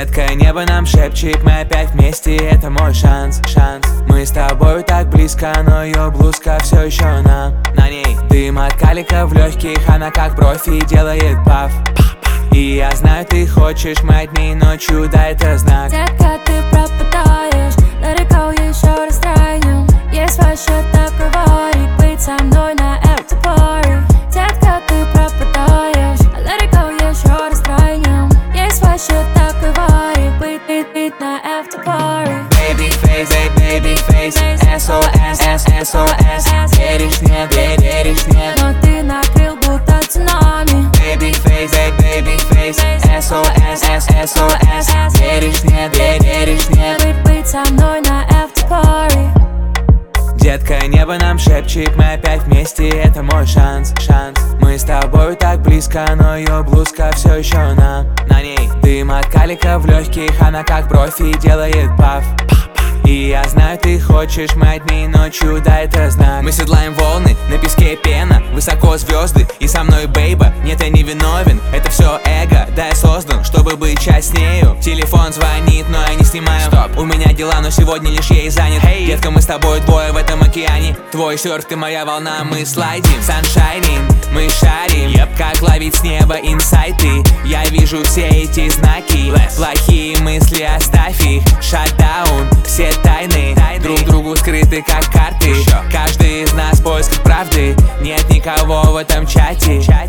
Детка, небо нам шепчет, мы опять вместе, это мой шанс. Мы с тобой так близко, но ее блузка все еще на ней дым от калика в легких, она как профи делает паф. И я знаю, ты хочешь, мы одни ночью, да, это знак. Детка, ты пропадаешь, let it go, еще раз тройнем. Есть вообще такой варик, быть со мной на after-party. Детка, ты пропадаешь, let it go, еще раз тройнем. Есть вообще такой варик, быть на after-party. Baby face, SOS, SOS. Веришь, нет, веришь, нет. Но ты накрыл будто цунами. Baby face, SOS, SOS. Веришь, нет, веришь, нет. Быть со мной на after-party. Детка, небо нам шепчет, мы опять вместе, это мой шанс. Мы с тобой так близко, но ее блузка все еще на ней дым от калика в легких, она как профи делает паф. И я знаю, ты хочешь, мы одни ночью, да, это знак. Мы седлаем волны, на песке пена, высоко звезды, и со мной бейба. Нет, я не виновен, это все эго, да, я создан, чтобы быть часть с нею. Телефон звонит, но я не снимаю. Стоп, у меня дела, но сегодня лишь ей занят. Hey. Детка, мы с тобой двое в этом океане. Твой серф, ты моя волна, мы слайдим. Саншайнин, мы шарим, как ловить с неба инсайты. Я вижу все эти знаки, плохие мысли оставь их. Шатдаун, все тайны друг другу скрыты как карты. Каждый из нас в поисках правды, нет никого в этом чате.